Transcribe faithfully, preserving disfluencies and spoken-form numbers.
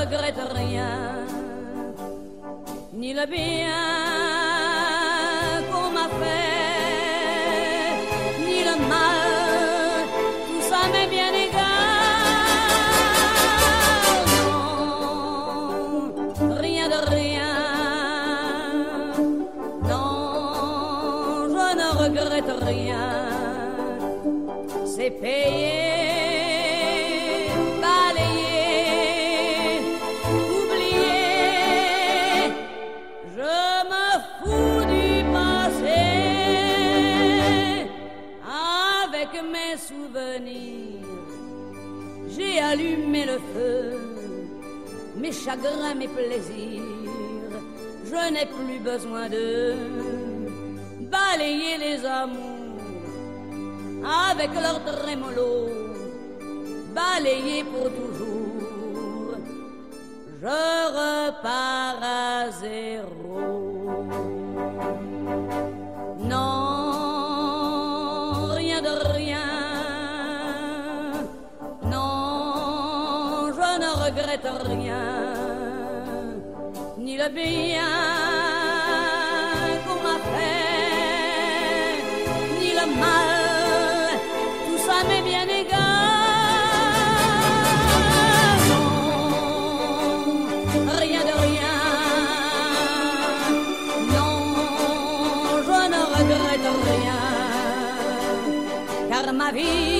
regrette rien, ni le bien qu'on m'a fait, ni le mal, tout ça m'est bien égal. Non, rien de rien, non, je ne regrette rien, c'est payé. Mes souvenirs, j'ai allumé le feu, mes chagrins, mes plaisirs, je n'ai plus besoin de balayer les amours avec leur trémolo, balayer pour toujours, je repars à zéro. Non, je ne regrette rien, ni le bien qu'on m'a fait, ni le mal, tout ça m'est bien égal. Non, rien de rien, non, je ne regrette rien, car ma vie